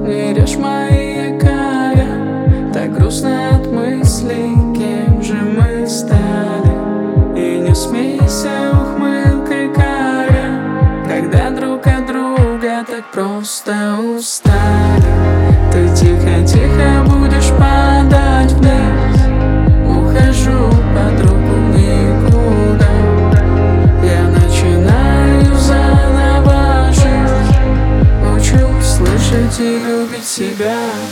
Берешь мои якоря, так грустно от мыслей, кем же мы стали. И не смейся ухмылкой каря, когда друг от друга так просто устали. Ты тихо-тихо будешь падать вниз, ухожу под руку никуда. Я начинаю заново жить, учусь слышать и любить себя.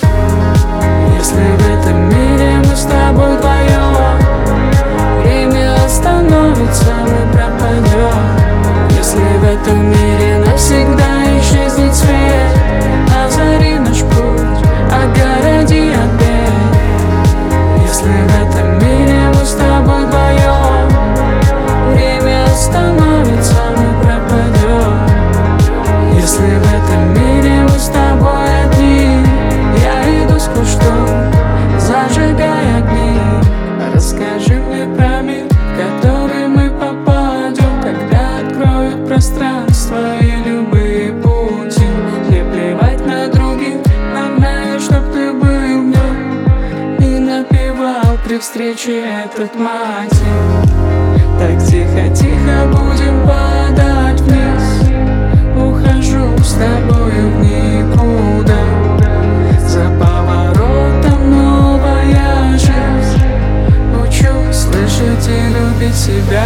Если в этом мире мы с тобой вдвоем, время остановится, мы пропадем. Если в этом мире навсегда исчезнет свет, озари наш путь, огороди от бед. Если в этом мире мы с тобой вдвоем, время остановится, мы пропадем. Если в этом мире мы с тобой одни, я иду с кустом, зажигая огни. Расскажи мне про мир, в который мы попадем, когда откроют пространство и любые пути. Не плевать на других, главное, чтоб ты был в нем и напевал при встрече этот мотив. Так тихо-тихо будем падать вниз, ухожу с тобою в никуда. За поворотом новая жизнь, учусь слышать и любить себя.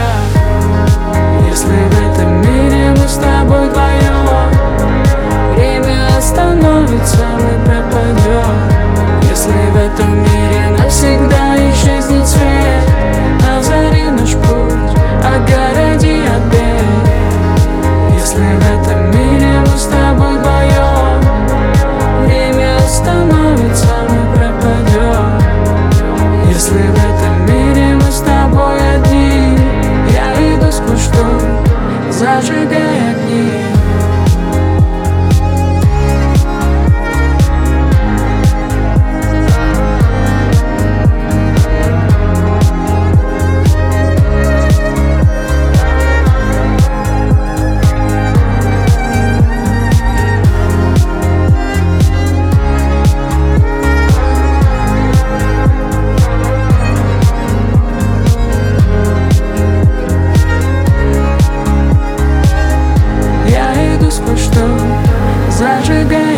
Если в этом мире мы с тобой вдвоем, время остановится, мы пропадем. Если в этом мире навсегда исчезнет свет, озари наш путь, огороди от бед. Если в этом мире мы с тобой вдвоем, время остановится, мы пропадем. Если в этом мире мы с тобой одни, я иду с кустом, зажигая огни. Зажигай